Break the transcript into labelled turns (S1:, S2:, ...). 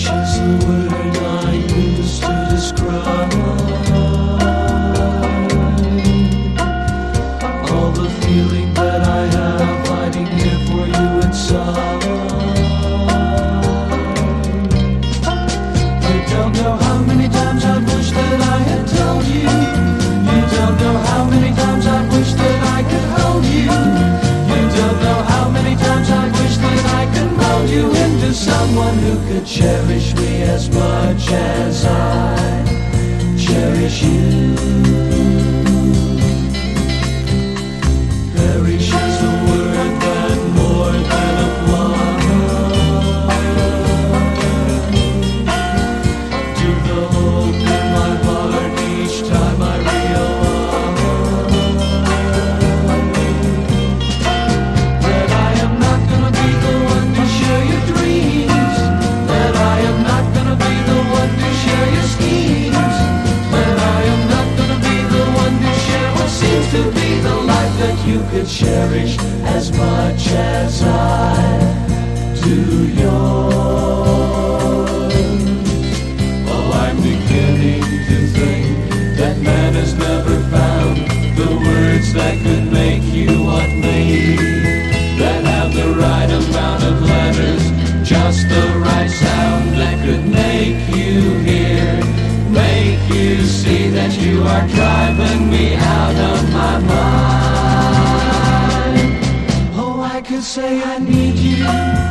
S1: is the word I use to describe all the feeling that I have hiding here for you inside. You don't know how many times I wish that I had told you. You don't know how many times I wish that I could hold you. You don't know how many times I wish that I could mold you into someone who could cherish me as much as I cherish you. Perish is a word that more than applies to the hope in my heart each time I realize that I am not gonna be the one to share your dreams, that I am not gonna be the one to share your schemes, that I am not gonna be the one to share what seems to be the life that you could cherish as much as I do yours. Oh, I'm beginning to think that man has never found the words that could make you what made you, that have the right amount of letters, just the right sound that could make you hear, make you see that you are driving me out of my mind. Oh, I could say I need you.